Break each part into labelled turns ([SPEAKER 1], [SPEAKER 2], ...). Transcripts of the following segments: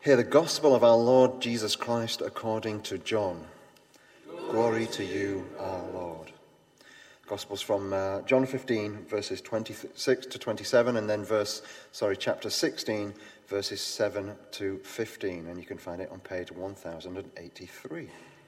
[SPEAKER 1] Hear the gospel of our Lord Jesus Christ according to John. Glory to you, our Lord. Gospel's from John 15, verses 26 to 27, and then chapter 16, verses 7 to 15. And you can find it on page 1083.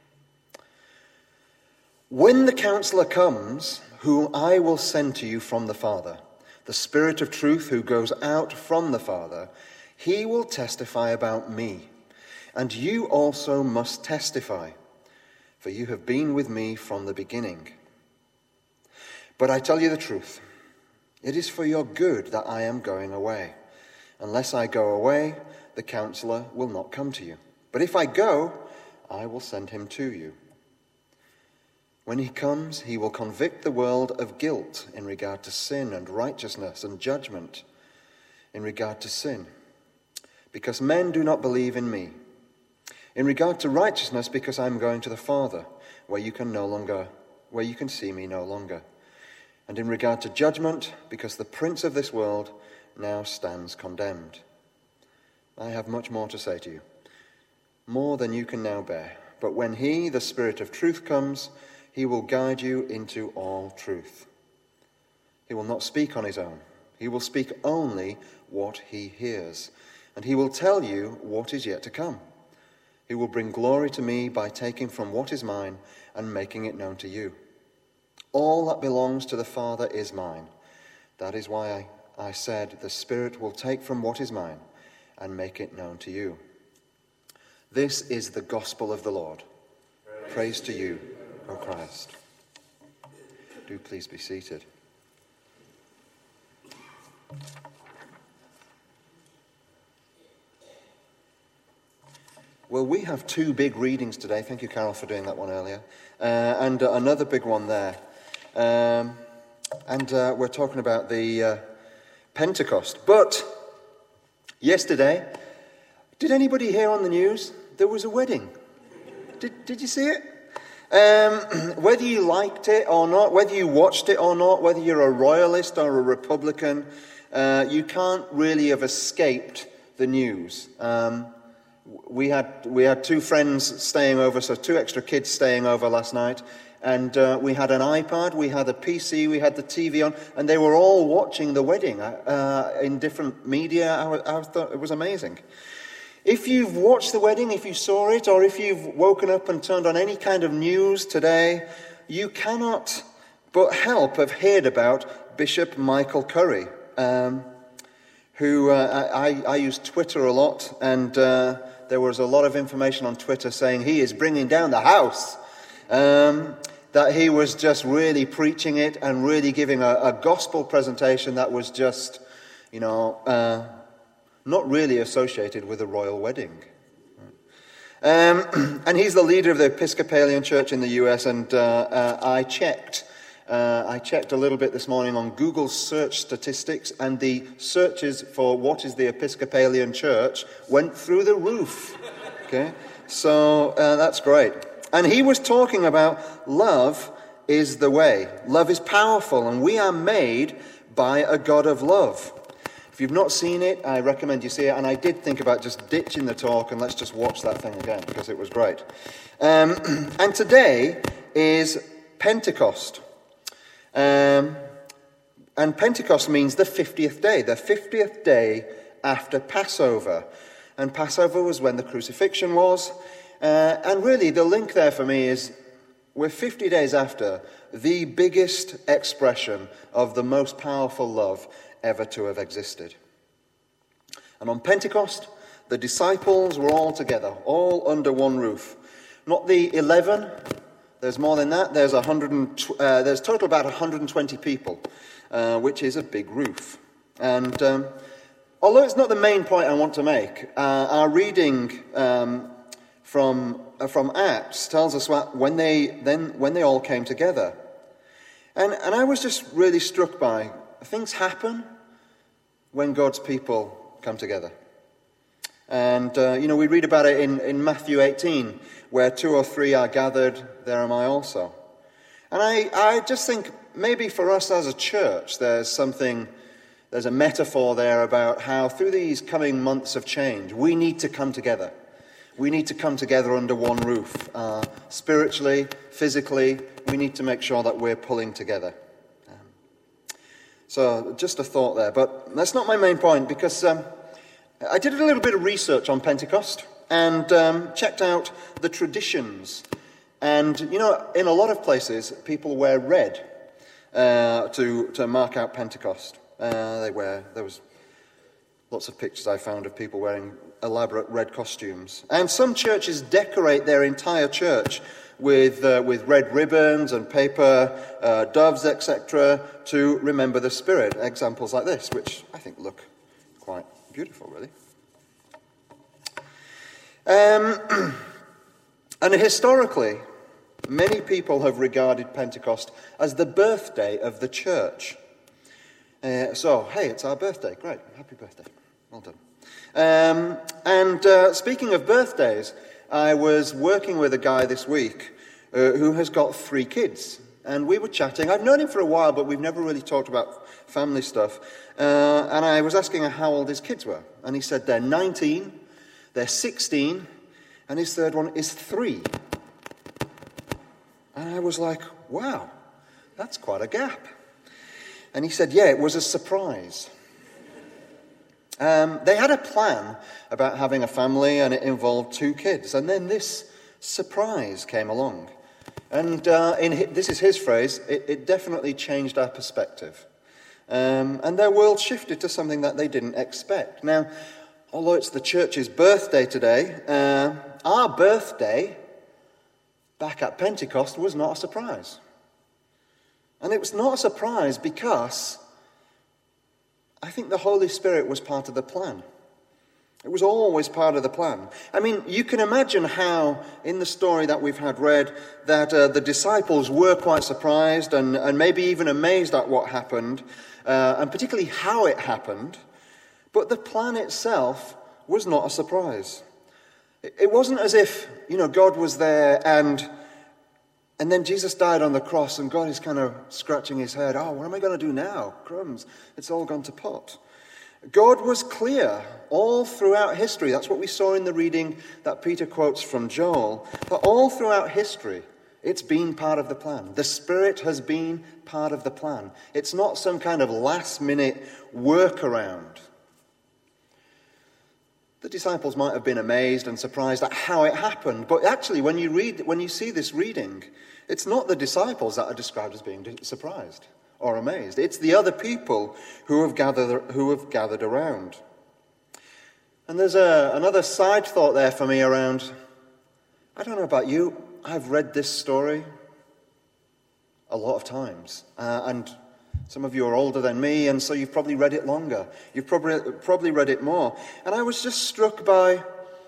[SPEAKER 1] When the Counselor comes, whom I will send to you from the Father, the Spirit of truth who goes out from the Father, he will testify about me, and you also must testify, for you have been with me from the beginning. But I tell you the truth, it is for your good that I am going away. Unless I go away, the Counselor will not come to you. But if I go, I will send him to you. When he comes, he will convict the world of guilt in regard to sin and righteousness and judgment in regard to sin, because men do not believe in me. In regard to righteousness, because I am going to the Father, where you can see me no longer. And in regard to judgment, because the prince of this world now stands condemned. I have much more to say to you, more than you can now bear. But when he, the Spirit of truth, comes, he will guide you into all truth. He will not speak on his own. He will speak only what he hears, and he will tell you what is yet to come. He will bring glory to me by taking from what is mine and making it known to you. All that belongs to the Father is mine. That is why I said the Spirit will take from what is mine and make it known to you. This is the gospel of the Lord. Praise to you, O Christ. Do please be seated. Well, we have two big readings today. Thank you, Carol, for doing that one earlier. And another big one there. We're talking about the Pentecost. But yesterday, did anybody hear on the news there was a wedding? Did you see it? Whether you liked it or not, whether you watched it or not, whether you're a royalist or a Republican, you can't really have escaped the news. We had two friends staying over, so two extra kids staying over last night, and we had an iPad, we had a PC, we had the TV on, and they were all watching the wedding in different media. I thought it was amazing. If you've watched the wedding, if you saw it, or if you've woken up and turned on any kind of news today, you cannot but help have heard about Bishop Michael Curry, who I use Twitter a lot, and there was a lot of information on Twitter saying he is bringing down the house, that he was just really preaching it and really giving a gospel presentation that was just, not really associated with a royal wedding. And he's the leader of the Episcopalian Church in the US, and I checked a little bit this morning on Google's search statistics, and the searches for what is the Episcopalian Church went through the roof. Okay, so that's great. And he was talking about love is the way. Love is powerful, and we are made by a God of love. If you've not seen it, I recommend you see it. And I did think about just ditching the talk and let's just watch that thing again, because it was great. And today is Pentecost. And Pentecost means the 50th day after Passover. And Passover was when the crucifixion was. And really the link there for me is we're 50 days after the biggest expression of the most powerful love ever to have existed. And on Pentecost, the disciples were all together, all under one roof. Not the 11, there's more than that. There's total about 120 people, which is a big roof. And although it's not the main point I want to make, our reading from Acts tells us when they all came together. And I was just really struck by things happen when God's people come together. And, we read about it in Matthew 18, where 2 or 3 are gathered, there am I also. And I just think maybe for us as a church, there's something there's a metaphor there about how through these coming months of change, we need to come together. We need to come together under one roof. Spiritually, physically, we need to make sure that we're pulling together. So just a thought there. But that's not my main point, because I did a little bit of research on Pentecost and checked out the traditions. And, you know, in a lot of places, people wear red to mark out Pentecost. There was lots of pictures I found of people wearing elaborate red costumes. And some churches decorate their entire church with red ribbons and paper doves, etc., to remember the Spirit. Examples like this, which I think look quite beautiful, really. And historically, many people have regarded Pentecost as the birthday of the church. So, hey, it's our birthday. Great. Happy birthday. Well done. Speaking of birthdays, I was working with a guy this week who has got 3 kids. And we were chatting. I've known him for a while, but we've never really talked about family stuff. And I was asking him how old his kids were. And he said they're 19, they're 16, and his third one is 3. And I was like, wow, that's quite a gap. And he said, yeah, it was a surprise. They had a plan about having a family, and it involved 2 kids. And then this surprise came along. And this is his phrase, it definitely changed our perspective. And their world shifted to something that they didn't expect. Now, although it's the church's birthday today, our birthday back at Pentecost was not a surprise. And it was not a surprise because I think the Holy Spirit was part of the plan. It was always part of the plan. I mean, you can imagine how, in the story that we've had read, that the disciples were quite surprised and maybe even amazed at what happened, and particularly how it happened. But the plan itself was not a surprise. It wasn't as if, God was there and then Jesus died on the cross and God is kind of scratching his head. Oh, what am I going to do now? Crumbs. It's all gone to pot. God was clear all throughout history. That's what we saw in the reading that Peter quotes from Joel. But all throughout history, it's been part of the plan. The Spirit has been part of the plan. It's not some kind of last-minute workaround. The disciples might have been amazed and surprised at how it happened. But actually, when you see this reading, it's not the disciples that are described as being surprised or amazed. It's the other people who have gathered around. And there's another side thought there for me around, I don't know about you, I've read this story a lot of times. And some of you are older than me, and so you've probably read it longer. You've probably read it more. And I was just struck by,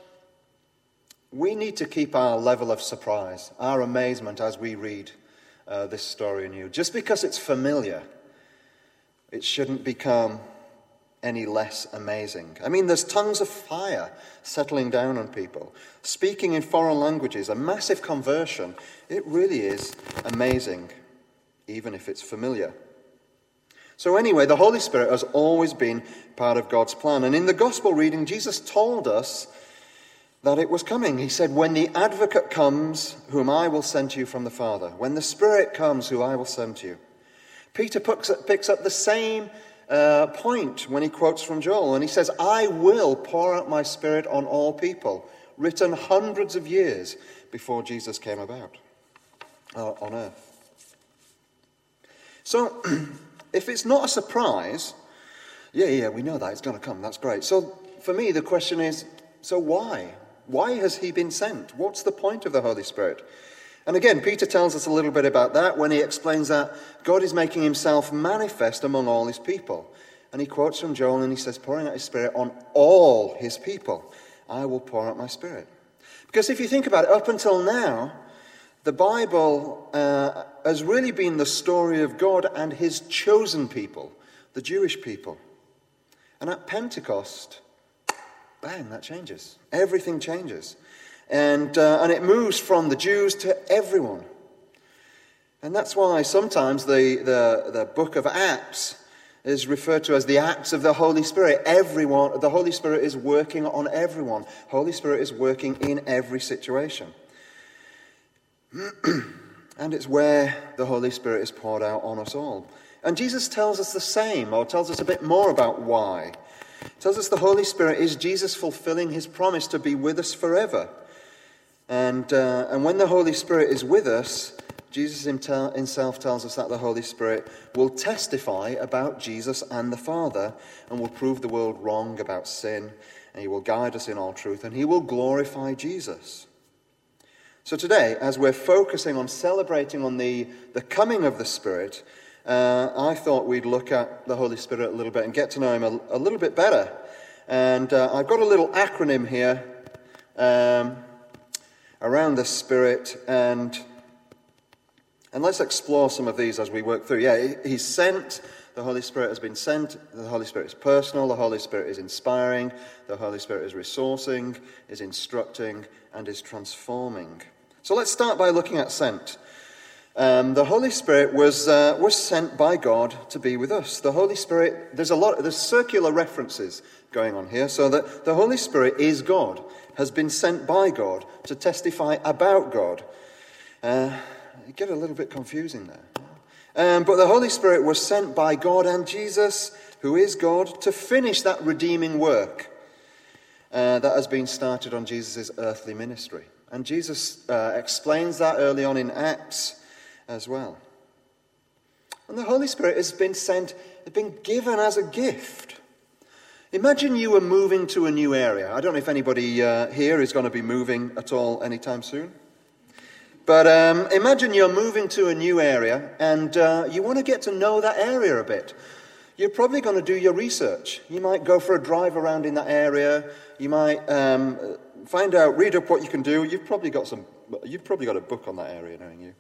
[SPEAKER 1] we need to keep our level of surprise, our amazement as we read this story anew. Just because it's familiar, it shouldn't become any less amazing. I mean, there's tongues of fire settling down on people, speaking in foreign languages, a massive conversion. It really is amazing, even if it's familiar. So anyway, the Holy Spirit has always been part of God's plan. And in the gospel reading, Jesus told us that it was coming. He said, when the advocate comes, whom I will send to you from the Father, when the Spirit comes, who I will send to you. Peter picks up the same point when he quotes from Joel, and he says, I will pour out my Spirit on all people, written hundreds of years before Jesus came about on earth. So, if it's not a surprise, yeah, we know that, it's going to come, that's great. So, for me, the question is, so why? Why has he been sent? What's the point of the Holy Spirit? And again, Peter tells us a little bit about that when he explains that God is making himself manifest among all his people. And he quotes from Joel and he says, pouring out his Spirit on all his people. I will pour out my Spirit. Because if you think about it, up until now, the Bible has really been the story of God and his chosen people, the Jewish people. And at Pentecost, bang, that changes. Everything changes. And it moves from the Jews to everyone. And that's why sometimes the book of Acts is referred to as the acts of the Holy Spirit. Everyone, the Holy Spirit is working on everyone. Holy Spirit is working in every situation. And it's where the Holy Spirit is poured out on us all. And Jesus tells us the same, or tells us a bit more about why. He tells us the Holy Spirit is Jesus fulfilling his promise to be with us forever. And when the Holy Spirit is with us, Jesus himself tells us that the Holy Spirit will testify about Jesus and the Father, and will prove the world wrong about sin, and he will guide us in all truth, and he will glorify Jesus. So today, as we're focusing on celebrating on the coming of the Spirit, I thought we'd look at the Holy Spirit a little bit and get to know him a little bit better. And I've got a little acronym here around the Spirit, and let's explore some of these as we work through. Yeah, he's sent. The Holy Spirit has been sent. The Holy Spirit is personal. The Holy Spirit is inspiring. The Holy Spirit is resourcing, is instructing, and is transforming. So let's start by looking at sent. The Holy Spirit was sent by God to be with us. The Holy Spirit, there's circular references going on here, so that the Holy Spirit is God, has been sent by God to testify about God. It get a little bit confusing there. But the Holy Spirit was sent by God and Jesus, who is God, to finish that redeeming work that has been started on Jesus' earthly ministry. And Jesus explains that early on in Acts as well. And the Holy Spirit has been given as a gift. Imagine you were moving to a new area. I don't know if anybody here is going to be moving at all anytime soon. But imagine you're moving to a new area and you want to get to know that area a bit. You're probably going to do your research. You might go for a drive around in that area. You might find out, read up what you can do. You've probably got a book on that area, knowing you.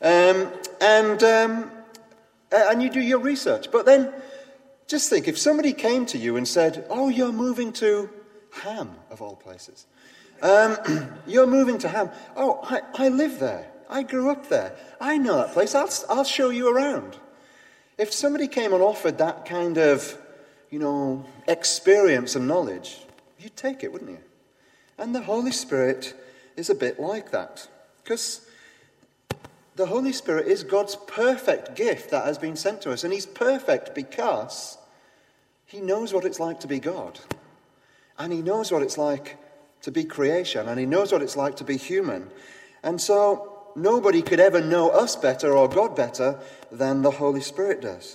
[SPEAKER 1] And you do your research. But then, just think, if somebody came to you and said, "Oh, you're moving to Ham, of all places. You're moving to Ham. Oh, I live there. I grew up there. I know that place. I'll show you around." If somebody came and offered that kind of, experience and knowledge, you'd take it, wouldn't you? And the Holy Spirit is a bit like that. Because the Holy Spirit is God's perfect gift that has been sent to us. And he's perfect because he knows what it's like to be God. And he knows what it's like to be creation. And he knows what it's like to be human. And so nobody could ever know us better or God better than the Holy Spirit does.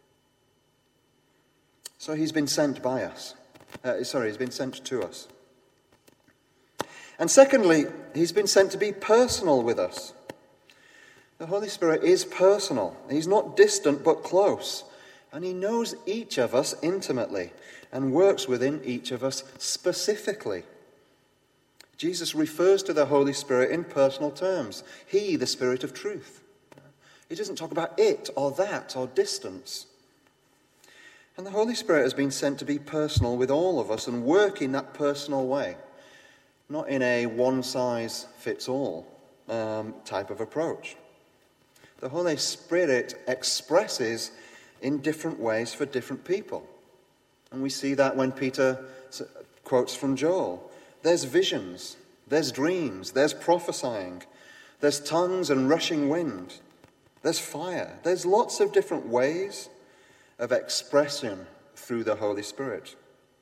[SPEAKER 1] So he's been sent by us. He's been sent to us. And secondly, he's been sent to be personal with us. The Holy Spirit is personal. He's not distant but close. And he knows each of us intimately and works within each of us specifically. Jesus refers to the Holy Spirit in personal terms. He, the Spirit of truth. He doesn't talk about it or that or distance. And the Holy Spirit has been sent to be personal with all of us and work in that personal way. Not in a one-size-fits-all type of approach. The Holy Spirit expresses in different ways for different people. And we see that when Peter quotes from Joel. There's visions, there's dreams, there's prophesying, there's tongues and rushing wind, there's fire. There's lots of different ways of expression through the Holy Spirit.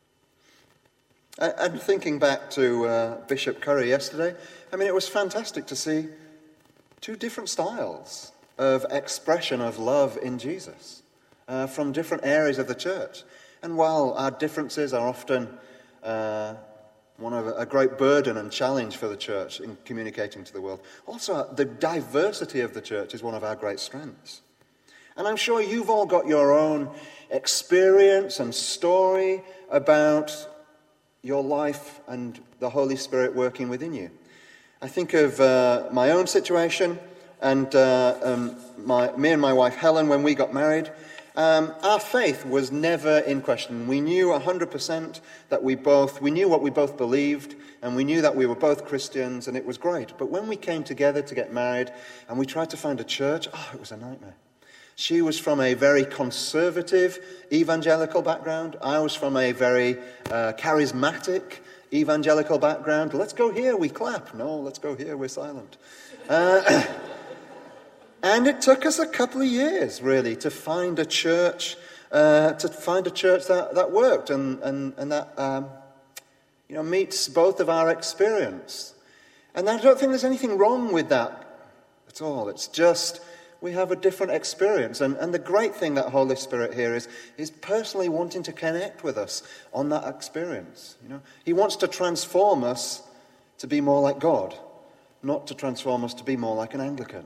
[SPEAKER 1] And thinking back to Bishop Curry yesterday, it was fantastic to see two different styles of expression of love in Jesus from different areas of the church. And while our differences are often one of a great burden and challenge for the church in communicating to the world, also the diversity of the church is one of our great strengths. And I'm sure you've all got your own experience and story about your life and the Holy Spirit working within you. I think of my own situation and me and my wife Helen, when we got married. Our faith was never in question. We knew 100% that we knew what we both believed, and we knew that we were both Christians, and it was great. But when we came together to get married and we tried to find a church, it was a nightmare. She was from a very conservative evangelical background. I was from a very charismatic evangelical background. Let's go here, we clap. No, let's go here, we're silent. And it took us a couple of years, really, to find a church, that worked and that meets both of our experience. And I don't think there's anything wrong with that at all. It's just we have a different experience. And the great thing that Holy Spirit here is personally wanting to connect with us on that experience. He wants to transform us to be more like God, not to transform us to be more like an Anglican.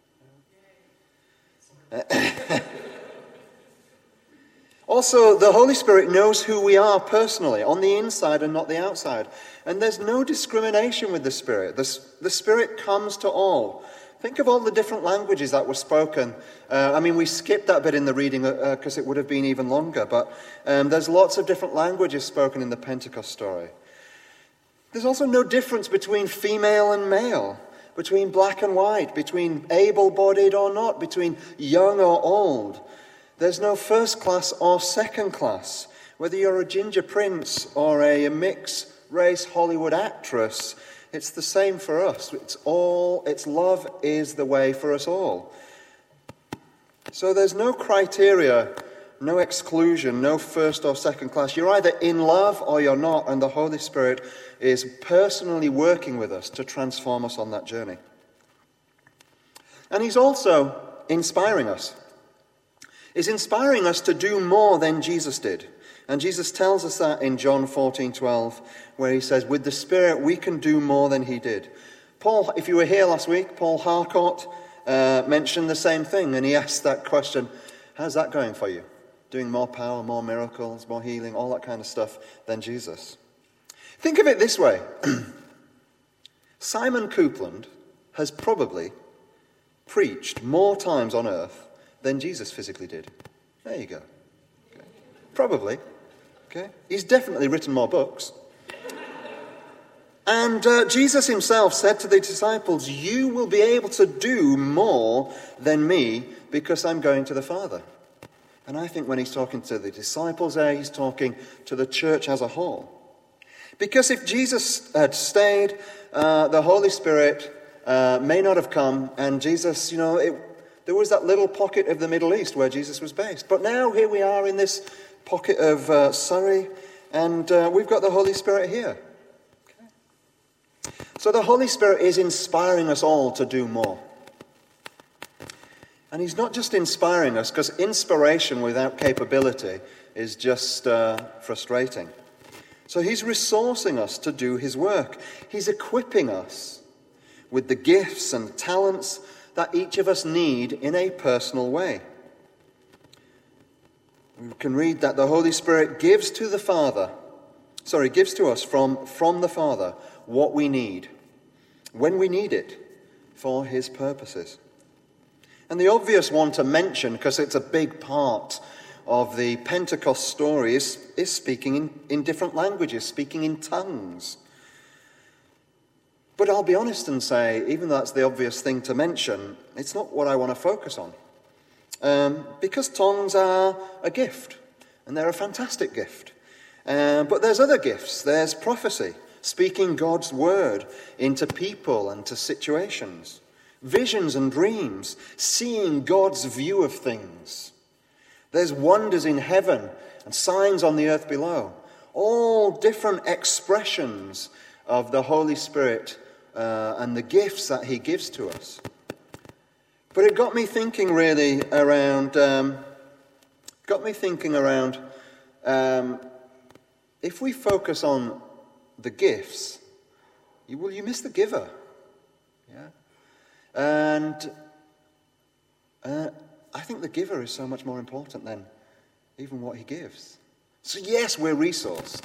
[SPEAKER 1] Also, the Holy Spirit knows who we are personally, on the inside and not the outside. And there's no discrimination with the Spirit. The Spirit comes to all. Think of all the different languages that were spoken. We skipped that bit in the reading because it would have been even longer. But there's lots of different languages spoken in the Pentecost story. There's also no difference between female and male, between black and white, between able-bodied or not, between young or old. There's no first class or second class. Whether you're a ginger prince or a mixed-race Hollywood actress, it's the same for us. It's love is the way for us all. So there's no criteria, no exclusion, no first or second class. You're either in love or you're not, and the Holy Spirit is personally working with us to transform us on that journey. And he's also inspiring us. He's inspiring us to do more than Jesus did. And Jesus tells us that in John 14:12, where he says, with the Spirit we can do more than he did. Paul, if you were here last week, Paul Harcourt mentioned the same thing, and he asked that question, how's that going for you? Doing more power, more miracles, more healing, all that kind of stuff than Jesus. Think of it this way. Simon Coupland has probably preached more times on earth than Jesus physically did. There you go. Okay. Probably. Okay. He's definitely written more books. And Jesus himself said to the disciples, you will be able to do more than me because I'm going to the Father. And I think when he's talking to the disciples there, he's talking to the church as a whole. Because if Jesus had stayed, the Holy Spirit may not have come, and Jesus, there was that little pocket of the Middle East where Jesus was based. But now here we are in this pocket of Surrey, and we've got the Holy Spirit here. Okay. So the Holy Spirit is inspiring us all to do more. And he's not just inspiring us, because inspiration without capability is just frustrating. So he's resourcing us to do his work. He's equipping us with the gifts and talents that each of us need in a personal way. We can read that the Holy Spirit gives to us from the Father what we need, when we need it, for his purposes. And the obvious one to mention, because it's a big part of the Pentecost story, is speaking in different languages, speaking in tongues. But I'll be honest and say, even though that's the obvious thing to mention, it's not what I want to focus on. Because tongues are a gift, and they're a fantastic gift. But there's other gifts. There's prophecy, speaking God's word into people and to situations. Visions and dreams, seeing God's view of things. There's wonders in heaven and signs on the earth below. All different expressions of the Holy Spirit and the gifts that he gives to us. But it got me thinking really around, if we focus on the gifts, you miss the giver. Yeah. And I think the giver is so much more important than even what he gives. So yes, we're resourced.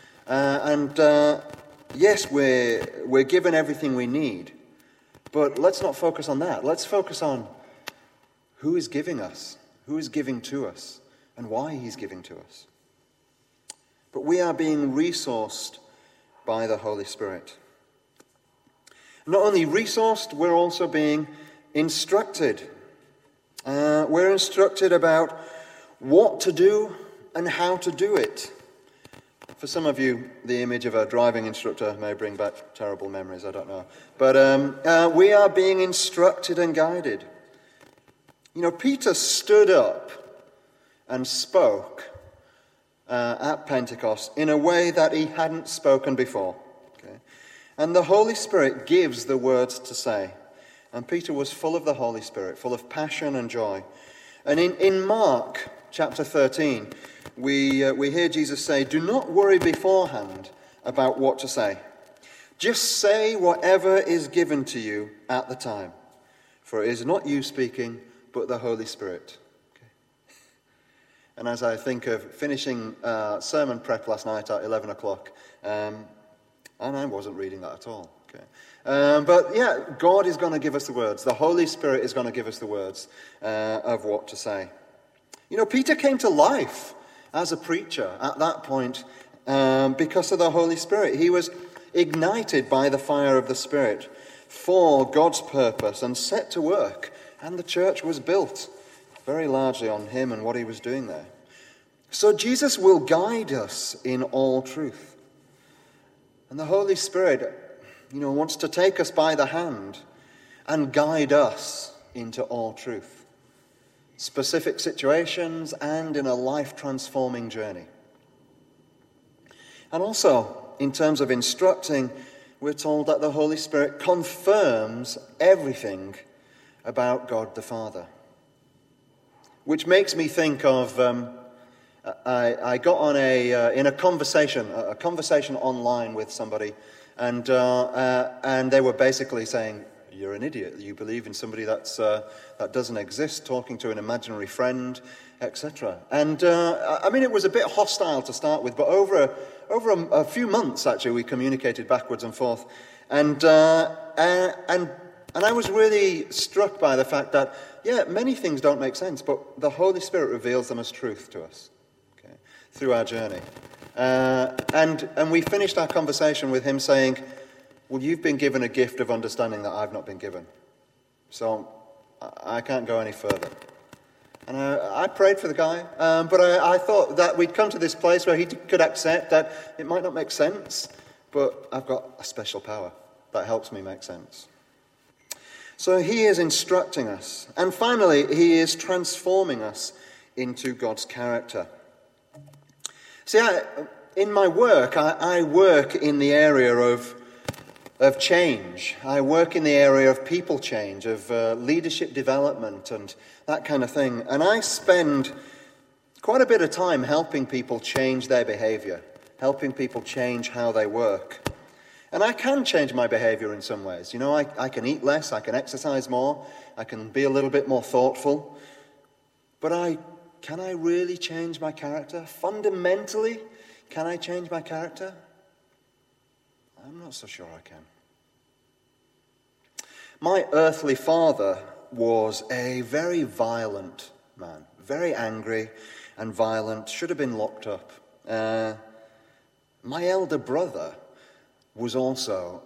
[SPEAKER 1] Yes, we're given everything we need. But let's not focus on that. Let's focus on who is giving us, who is giving to us, and why he's giving to us. But we are being resourced by the Holy Spirit. Not only resourced, we're also being instructed. We're instructed about what to do and how to do it. For some of you, the image of a driving instructor may bring back terrible memories, I don't know. But we are being instructed and guided. Peter stood up and spoke at Pentecost in a way that he hadn't spoken before. Okay? And the Holy Spirit gives the words to say. And Peter was full of the Holy Spirit, full of passion and joy. And in Mark chapter 13, we hear Jesus say, "Do not worry beforehand about what to say. Just say whatever is given to you at the time. For it is not you speaking, but the Holy Spirit." Okay. And as I think of finishing sermon prep last night at 11 o'clock, and I wasn't reading that at all. Okay. But yeah, God is going to give us the words. The Holy Spirit is going to give us the words of what to say. Peter came to life as a preacher at that point because of the Holy Spirit. He was ignited by the fire of the Spirit for God's purpose and set to work. And the church was built very largely on him and what he was doing there. So Jesus will guide us in all truth. And the Holy Spirit, wants to take us by the hand and guide us into all truth. Specific situations and in a life-transforming journey. And also, in terms of instructing, we're told that the Holy Spirit confirms everything about God the Father. Which makes me think of, I got on in a conversation online with somebody, and they were basically saying, "You're an idiot. You believe in somebody that doesn't exist, talking to an imaginary friend, etc." And it was a bit hostile to start with, but over a few months actually, we communicated backwards and forth, and I was really struck by the fact that many things don't make sense, but the Holy Spirit reveals them as truth to us, okay, through our journey. And we finished our conversation with him saying, "Well, you've been given a gift of understanding that I've not been given. So I can't go any further." And I prayed for the guy, but I thought that we'd come to this place where he could accept that it might not make sense, but I've got a special power that helps me make sense. So he is instructing us. And finally, he is transforming us into God's character. See, in my work, I work in the area of change. I work in the area of people change, of leadership development and that kind of thing. And I spend quite a bit of time helping people change their behavior, helping people change how they work. And I can change my behavior in some ways. I can eat less, I can exercise more, I can be a little bit more thoughtful. But can I really change my character? Fundamentally, can I change my character? I'm not so sure I can. My earthly father was a very violent man, very angry and violent, should have been locked up. My elder brother is also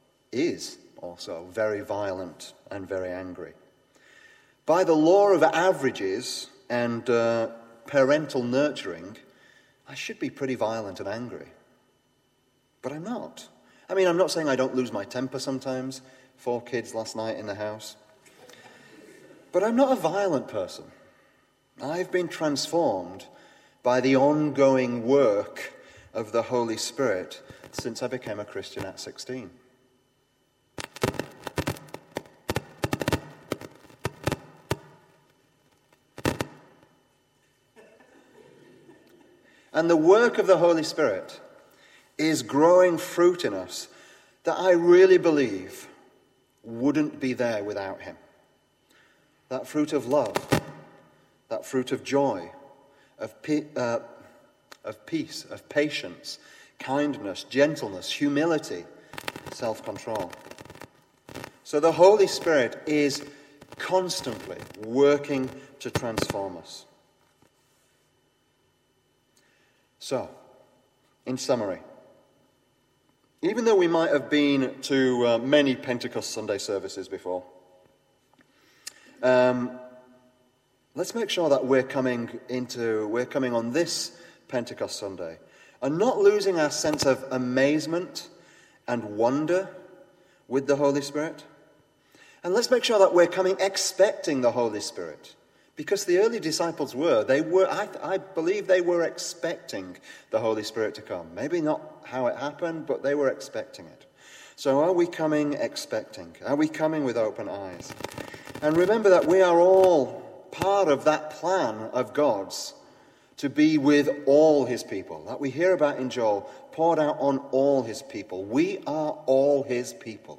[SPEAKER 1] very violent and very angry. By the law of averages and parental nurturing, I should be pretty violent and angry. But I'm not. I'm not saying I don't lose my temper sometimes. 4 kids last night in the house. But I'm not a violent person. I've been transformed by the ongoing work of the Holy Spirit since I became a Christian at 16. And the work of the Holy Spirit is growing fruit in us that I really believe wouldn't be there without him. That fruit of love, that fruit of joy, of peace, of patience, kindness, gentleness, humility, self-control. So the Holy Spirit is constantly working to transform us. So, in summary, even though we might have been to many Pentecost Sunday services before, Let's make sure that we're coming on this Pentecost Sunday and not losing our sense of amazement and wonder with the Holy Spirit. And let's make sure that we're coming expecting the Holy Spirit. Because the early disciples I believe they were expecting the Holy Spirit to come. Maybe not how it happened, but they were expecting it. So are we coming expecting? Are we coming with open eyes? And remember that we are all part of that plan of God's to be with all his people, that we hear about in Joel, poured out on all his people. We are all his people.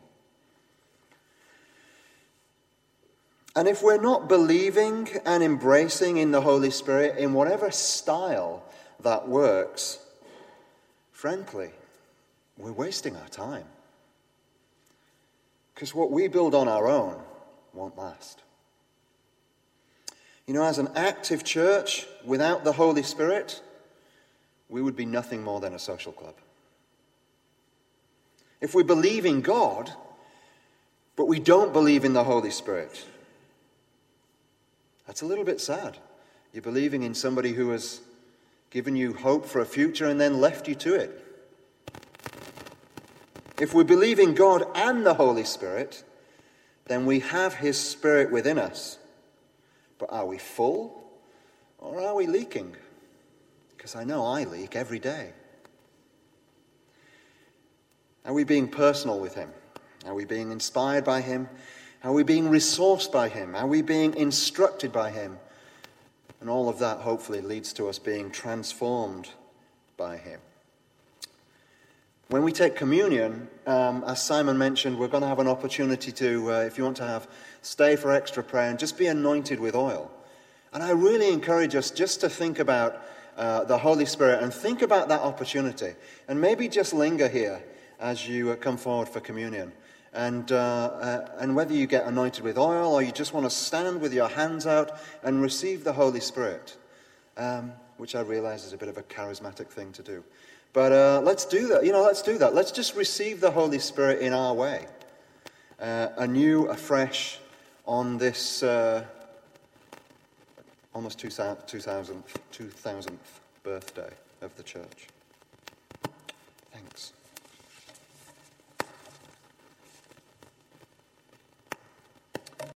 [SPEAKER 1] And if we're not believing and embracing in the Holy Spirit in whatever style that works, frankly, we're wasting our time. Because what we build on our own won't last. You know, as an active church without the Holy Spirit, we would be nothing more than a social club. If we believe in God, but we don't believe in the Holy Spirit, that's a little bit sad. You're believing in somebody who has given you hope for a future and then left you to it. If we believe in God and the Holy Spirit, then we have his Spirit within us. But are we full or are we leaking? Because I know I leak every day. Are we being personal with him? Are we being inspired by him? Are we being resourced by him? Are we being instructed by him? And all of that hopefully leads to us being transformed by him. When we take communion, as Simon mentioned, we're going to have an opportunity to, if you want to stay for extra prayer and just be anointed with oil. And I really encourage us just to think about the Holy Spirit and think about that opportunity. And maybe just linger here as you come forward for communion. And whether you get anointed with oil or you just want to stand with your hands out and receive the Holy Spirit, which I realize is a bit of a charismatic thing to do. But let's do that. Let's do that. Let's just receive the Holy Spirit in our way, anew, afresh, on this almost 2000th birthday of the church. Thanks.